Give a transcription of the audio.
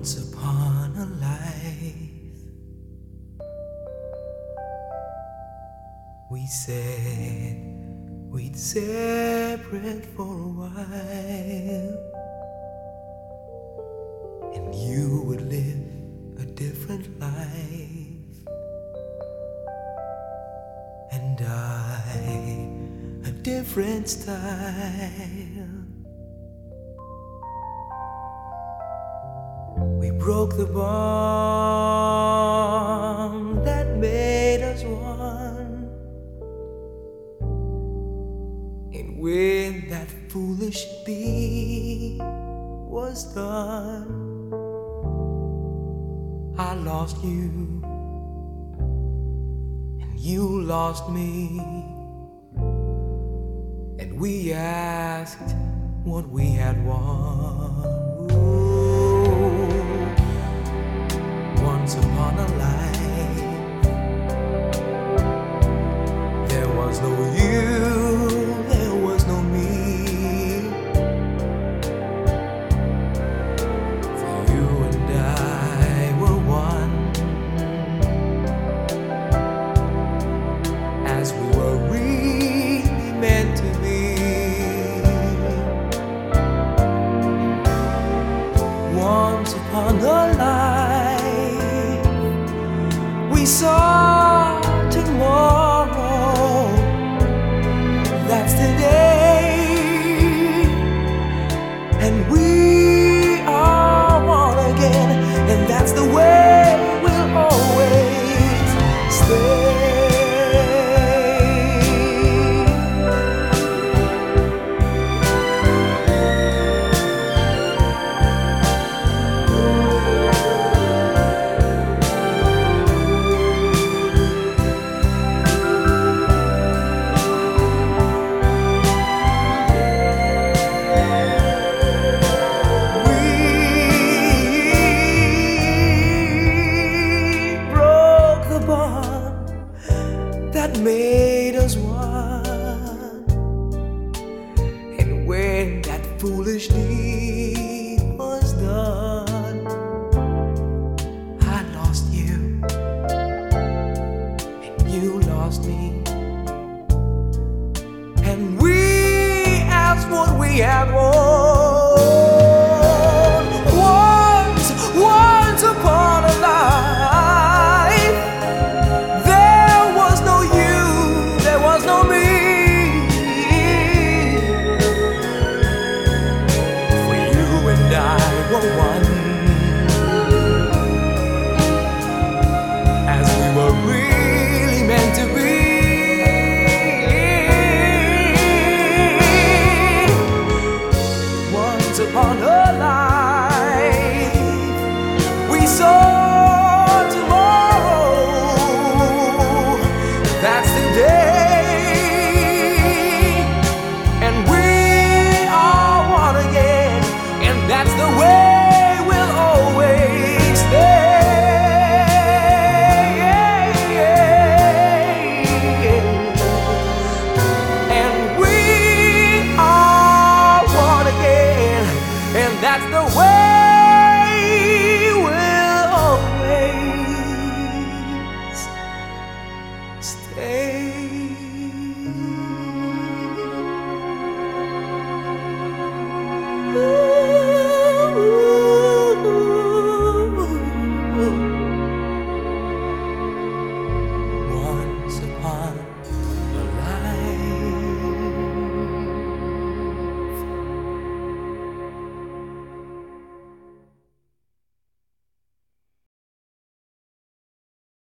Once upon a life, we said we'd separate for a while, and you would live a different life, and I a different style. We broke the bond that made us one, and when that foolish deed was done, I lost you and you lost me, and we asked what we had won. Once upon a life, there was no you, there was no me. For you and I were one, as we were really meant to be. Once upon a life, we saw